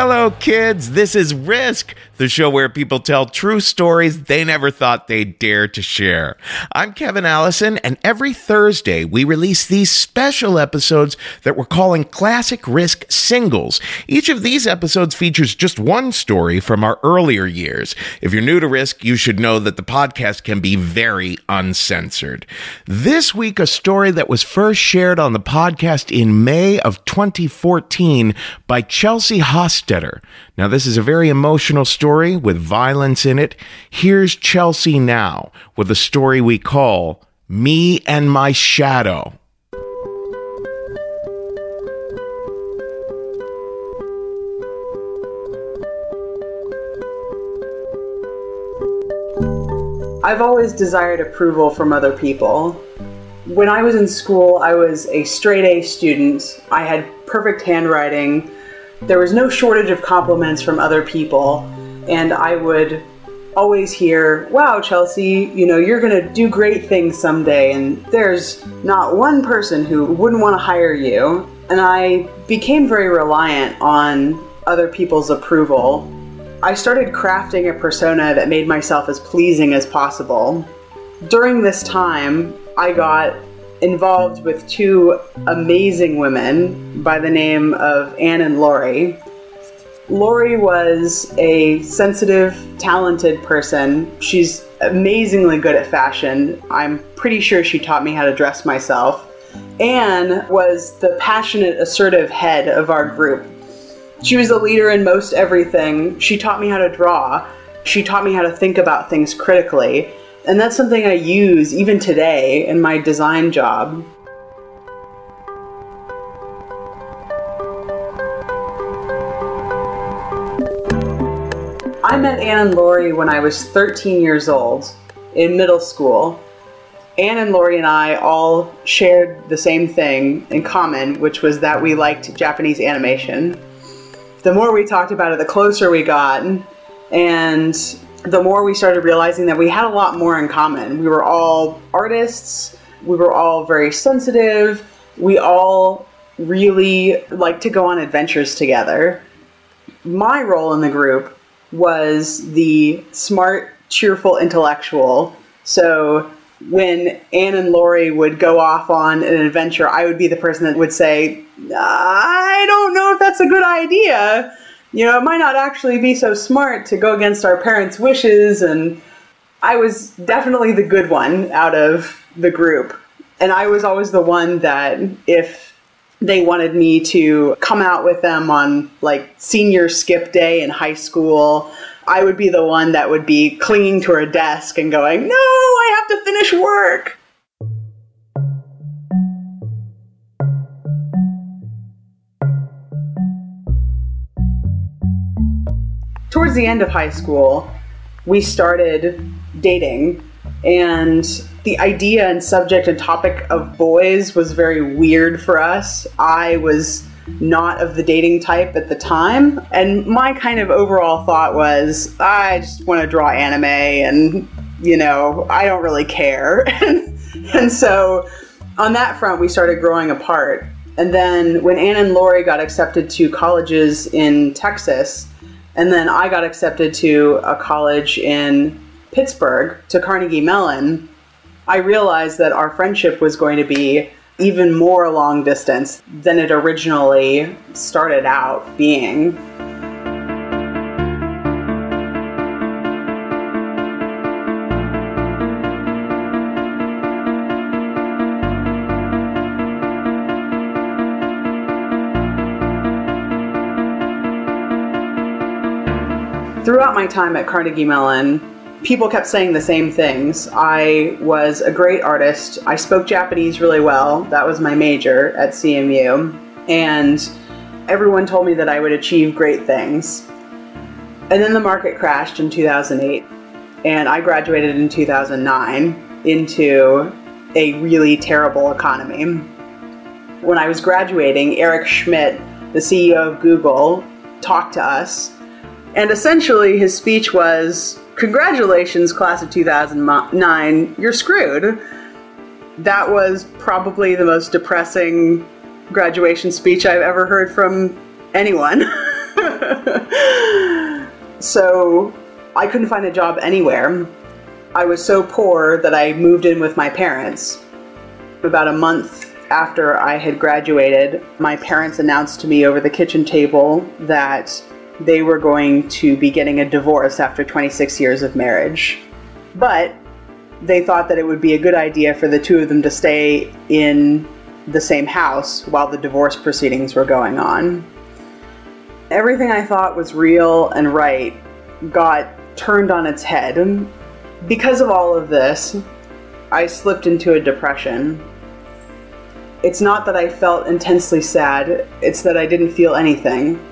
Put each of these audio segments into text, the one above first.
Hello, kids. This is Risk, the show where people tell true stories they never thought they'd dare to share. I'm Kevin Allison, and every Thursday we release these special episodes that we're calling Classic Risk Singles. Each of these episodes features just one story from our earlier years. If you're new to Risk, you should know that the podcast can be very uncensored. This week, a story that was first shared on the podcast in May of 2014 by Chelsea Hostetter. Now, this is a very emotional story with violence in it. Here's Chelsea now with a story we call Me and My Shadow. I've always desired approval from other people. When I was in school, I was a straight A student. I had perfect handwriting. There was no shortage of compliments from other people, and I would always hear, wow, Chelsea, you're going to do great things someday, and there's not one person who wouldn't want to hire you. And I became very reliant on other people's approval. I started crafting a persona that made myself as pleasing as possible. During this time, I got involved with two amazing women by the name of Anne and Lori. Lori was a sensitive, talented person. She's amazingly good at fashion. I'm pretty sure she taught me how to dress myself. Anne was the passionate, assertive head of our group. She was a leader in most everything. She taught me how to draw. She taught me how to think about things critically. And that's something I use even today in my design job. I met Anne and Lori when I was 13 years old in middle school. Anne and Lori and I all shared the same thing in common, which was that we liked Japanese animation. The more we talked about it, the closer we got, and the more we started realizing that we had a lot more in common. We were all artists, we were all very sensitive, we all really liked to go on adventures together. My role in the group was the smart, cheerful intellectual. So when Anne and Lori would go off on an adventure, I would be the person that would say, I don't know if that's a good idea. It might not actually be so smart to go against our parents' wishes, and I was definitely the good one out of the group. And I was always the one that if they wanted me to come out with them on senior skip day in high school, I would be the one that would be clinging to her desk and going, no, I have to finish work. Towards the end of high school, we started dating, and the idea and subject and topic of boys was very weird for us. I was not of the dating type at the time, and my kind of overall thought was, I just want to draw anime, and, I don't really care. And so on that front, we started growing apart. And then when Anne and Lori got accepted to colleges in Texas, and then I got accepted to a college in Pittsburgh, to Carnegie Mellon, I realized that our friendship was going to be even more long distance than it originally started out being. Throughout my time at Carnegie Mellon, people kept saying the same things. I was a great artist. I spoke Japanese really well. That was my major at CMU. And everyone told me that I would achieve great things. And then the market crashed in 2008. And I graduated in 2009 into a really terrible economy. When I was graduating, Eric Schmidt, the CEO of Google, talked to us. And essentially his speech was, congratulations, class of 2009, you're screwed. That was probably the most depressing graduation speech I've ever heard from anyone. So I couldn't find a job anywhere. I was so poor that I moved in with my parents. About a month after I had graduated, my parents announced to me over the kitchen table that they were going to be getting a divorce after 26 years of marriage. But they thought that it would be a good idea for the two of them to stay in the same house while the divorce proceedings were going on. Everything I thought was real and right got turned on its head. Because of all of this, I slipped into a depression. It's not that I felt intensely sad, it's that I didn't feel anything.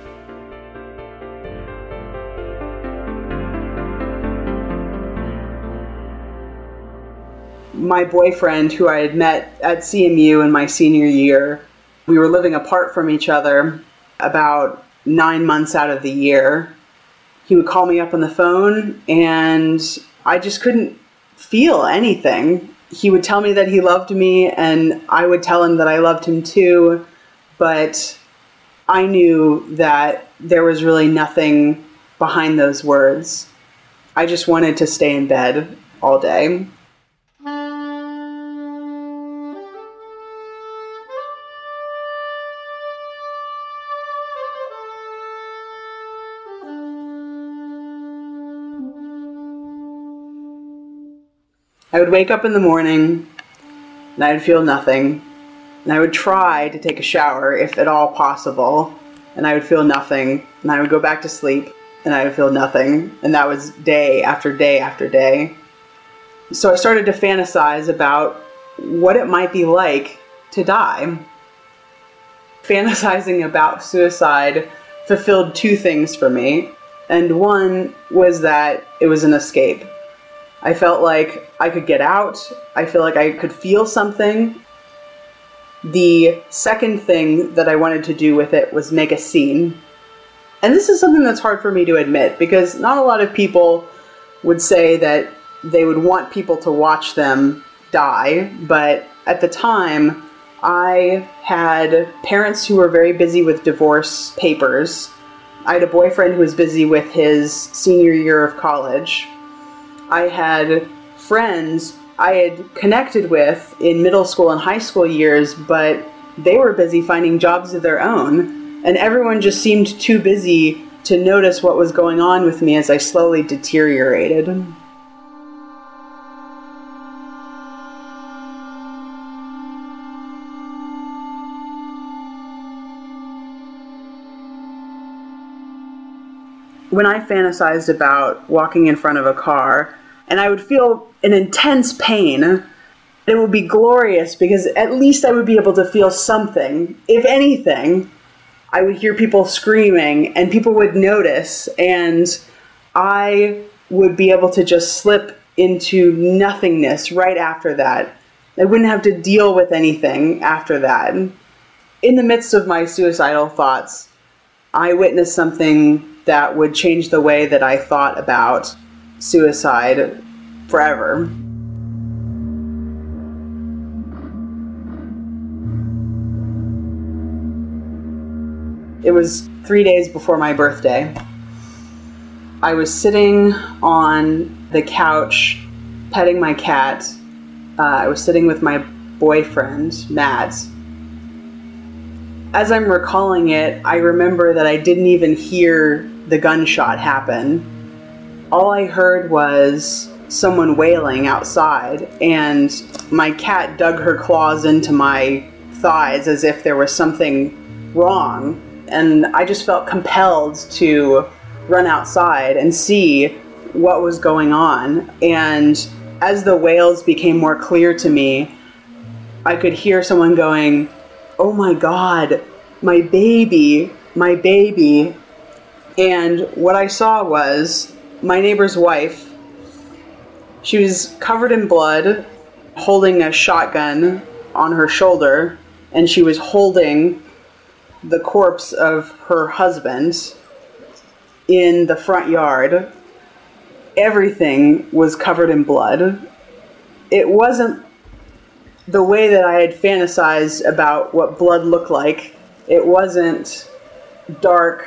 My boyfriend, who I had met at CMU in my senior year, we were living apart from each other about 9 months out of the year. He would call me up on the phone and I just couldn't feel anything. He would tell me that he loved me and I would tell him that I loved him too, but I knew that there was really nothing behind those words. I just wanted to stay in bed all day. I would wake up in the morning and I would feel nothing. And I would try to take a shower if at all possible. And I would feel nothing. And I would go back to sleep and I would feel nothing. And that was day after day after day. So I started to fantasize about what it might be like to die. Fantasizing about suicide fulfilled two things for me. And one was that it was an escape. I felt like I could get out. I feel like I could feel something. The second thing that I wanted to do with it was make a scene. And this is something that's hard for me to admit because not a lot of people would say that they would want people to watch them die. But at the time, I had parents who were very busy with divorce papers. I had a boyfriend who was busy with his senior year of college. I had friends I had connected with in middle school and high school years, but they were busy finding jobs of their own, and everyone just seemed too busy to notice what was going on with me as I slowly deteriorated. When I fantasized about walking in front of a car, and I would feel an intense pain, it would be glorious because at least I would be able to feel something. If anything, I would hear people screaming and people would notice and I would be able to just slip into nothingness right after that. I wouldn't have to deal with anything after that. In the midst of my suicidal thoughts, I witnessed something that would change the way that I thought about suicide forever. It was 3 days before my birthday. I was sitting on the couch petting my cat. I was sitting with my boyfriend, Matt. As I'm recalling it, I remember that I didn't even hear the gunshot happen. All I heard was someone wailing outside, and my cat dug her claws into my thighs as if there was something wrong. And I just felt compelled to run outside and see what was going on. And as the wails became more clear to me, I could hear someone going, "Oh my God, my baby, my baby." And what I saw was my neighbor's wife. She was covered in blood, holding a shotgun on her shoulder, and she was holding the corpse of her husband in the front yard. Everything was covered in blood. It wasn't the way that I had fantasized about what blood looked like. It wasn't dark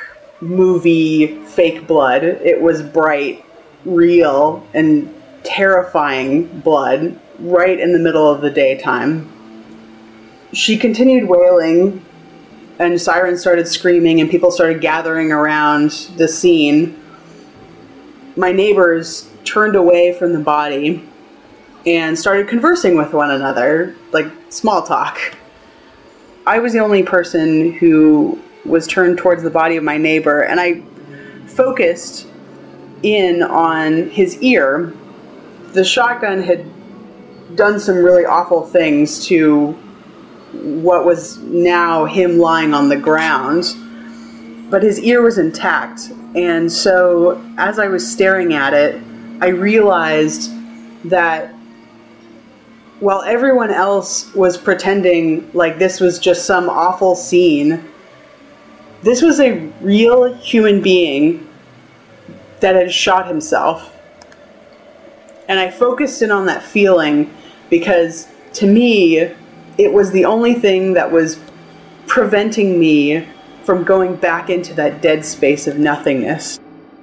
movie fake blood. It was bright, real, and terrifying blood right in the middle of the daytime. She continued wailing, and sirens started screaming, and people started gathering around the scene. My neighbors turned away from the body and started conversing with one another, like small talk. I was the only person who was turned towards the body of my neighbor, and I focused in on his ear. The shotgun had done some really awful things to what was now him lying on the ground, but his ear was intact. And so as I was staring at it, I realized that while everyone else was pretending like this was just some awful scene, this was a real human being that had shot himself. And I focused in on that feeling because, to me, it was the only thing that was preventing me from going back into that dead space of nothingness.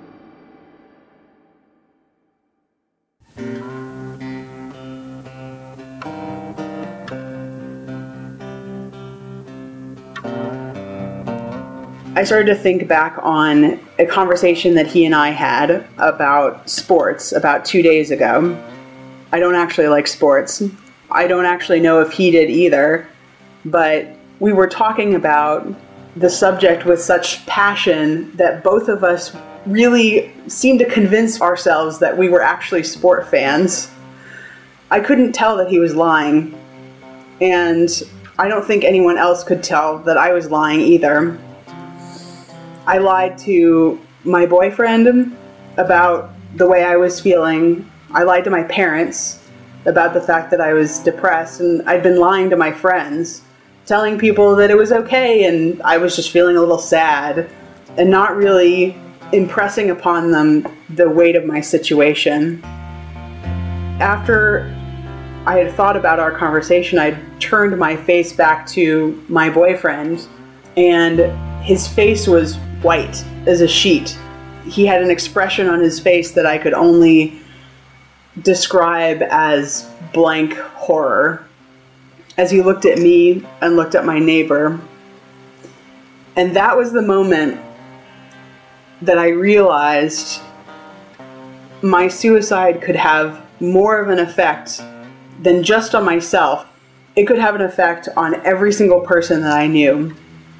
I started to think back on a conversation that he and I had about sports about 2 days ago. I don't actually like sports. I don't actually know if he did either, but we were talking about the subject with such passion that both of us really seemed to convince ourselves that we were actually sport fans. I couldn't tell that he was lying, and I don't think anyone else could tell that I was lying either. I lied to my boyfriend about the way I was feeling. I lied to my parents about the fact that I was depressed, and I'd been lying to my friends, telling people that it was okay and I was just feeling a little sad, and not really impressing upon them the weight of my situation. After I had thought about our conversation, I turned my face back to my boyfriend, and his face was white as a sheet. He had an expression on his face that I could only describe as blank horror as he looked at me and looked at my neighbor. And that was the moment that I realized my suicide could have more of an effect than just on myself. It could have an effect on every single person that I knew.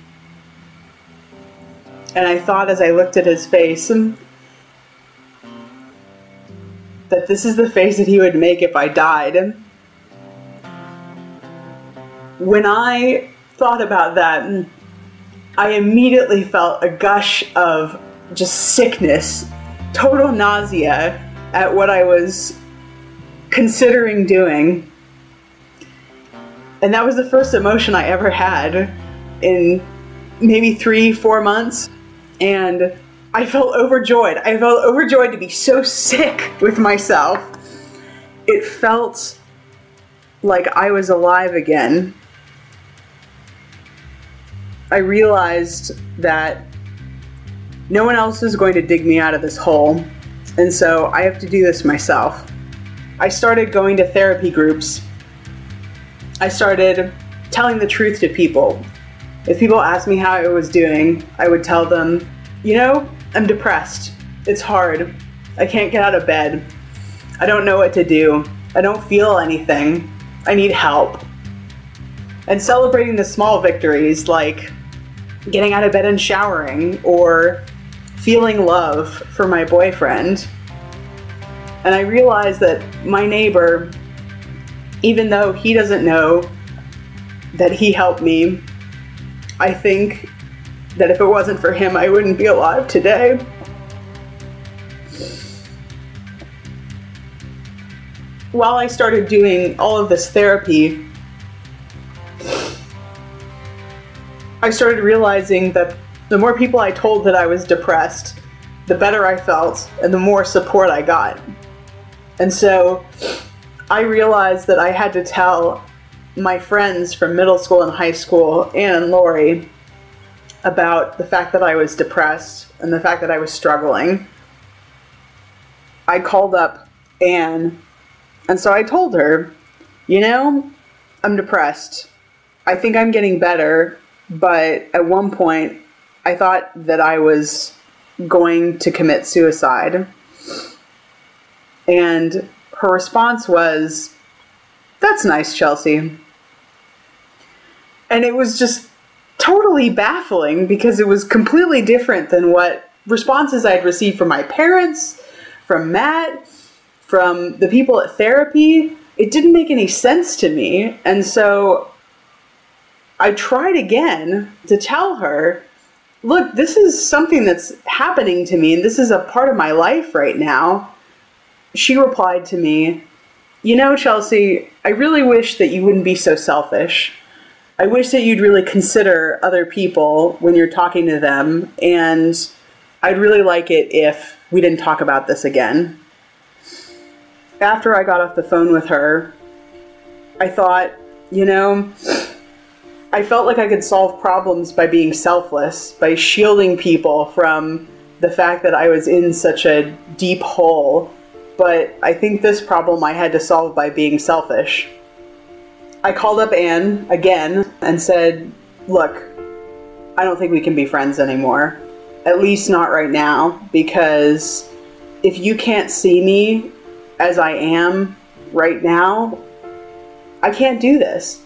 And I thought, as I looked at his face, that this is the face that he would make if I died. When I thought about that, I immediately felt a gush of just sickness, total nausea at what I was considering doing. And that was the first emotion I ever had in maybe 3-4 months. And I felt overjoyed. I felt overjoyed to be so sick with myself. It felt like I was alive again. I realized that no one else is going to dig me out of this hole, and so I have to do this myself. I started going to therapy groups. I started telling the truth to people. If people asked me how I was doing, I would tell them, I'm depressed. It's hard. I can't get out of bed. I don't know what to do. I don't feel anything. I need help. And celebrating the small victories, like getting out of bed and showering, or feeling love for my boyfriend. And I realized that my neighbor, even though he doesn't know that he helped me, I think that if it wasn't for him, I wouldn't be alive today. While I started doing all of this therapy, I started realizing that the more people I told that I was depressed, the better I felt and the more support I got. And so I realized that I had to tell my friends from middle school and high school, Anne and Lori, about the fact that I was depressed and the fact that I was struggling, I called up Anne, and so I told her, I'm depressed. I think I'm getting better, but at one point I thought that I was going to commit suicide. And her response was, "That's nice, Chelsea." And it was just totally baffling because it was completely different than what responses I'd received from my parents, from Matt, from the people at therapy. It didn't make any sense to me. And so I tried again to tell her, look, this is something that's happening to me, and this is a part of my life right now. She replied to me, Chelsea, I really wish that you wouldn't be so selfish. I wish that you'd really consider other people when you're talking to them, and I'd really like it if we didn't talk about this again. After I got off the phone with her, I thought, I felt like I could solve problems by being selfless, by shielding people from the fact that I was in such a deep hole. But I think this problem I had to solve by being selfish. I called up Anne again and said, look, I don't think we can be friends anymore. At least not right now, because if you can't see me as I am right now, I can't do this.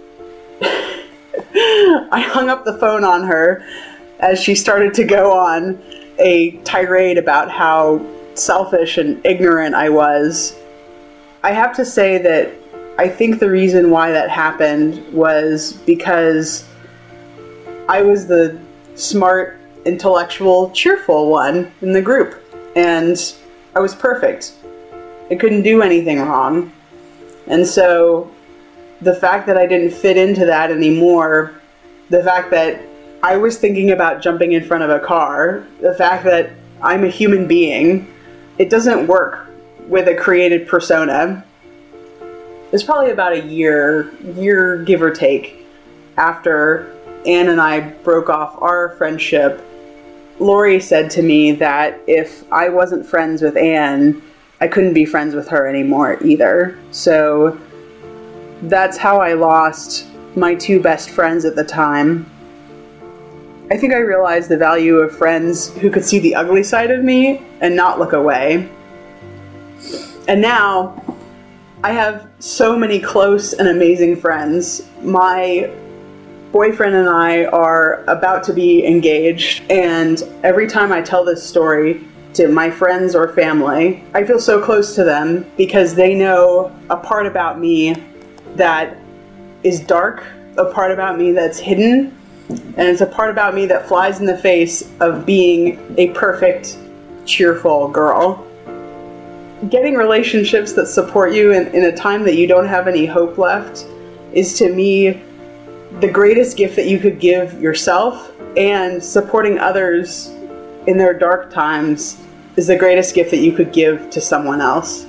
I hung up the phone on her as she started to go on a tirade about how selfish and ignorant I was. I have to say that I think the reason why that happened was because I was the smart, intellectual, cheerful one in the group, and I was perfect. I couldn't do anything wrong. And so the fact that I didn't fit into that anymore, the fact that I was thinking about jumping in front of a car, the fact that I'm a human being, it doesn't work with a created persona. It's probably about a year give or take, after Anne and I broke off our friendship, Lori said to me that if I wasn't friends with Anne, I couldn't be friends with her anymore either. So that's how I lost my two best friends at the time. I think I realized the value of friends who could see the ugly side of me and not look away. And now I have so many close and amazing friends. My boyfriend and I are about to be engaged, and every time I tell this story to my friends or family, I feel so close to them because they know a part about me that is dark, a part about me that's hidden, and it's a part about me that flies in the face of being a perfect, cheerful girl. Getting relationships that support you in a time that you don't have any hope left is, to me, the greatest gift that you could give yourself, and supporting others in their dark times is the greatest gift that you could give to someone else.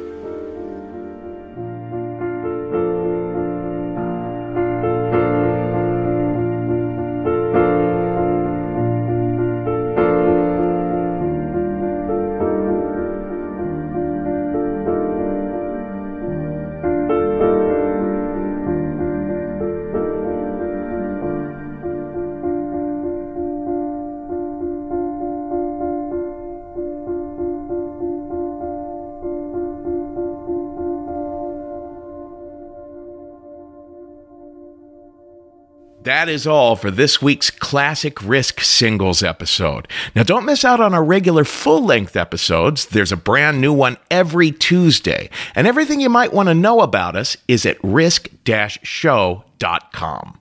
That is all for this week's Classic Risk Singles episode. Now, don't miss out on our regular full-length episodes. There's a brand new one every Tuesday. And everything you might want to know about us is at risk-show.com.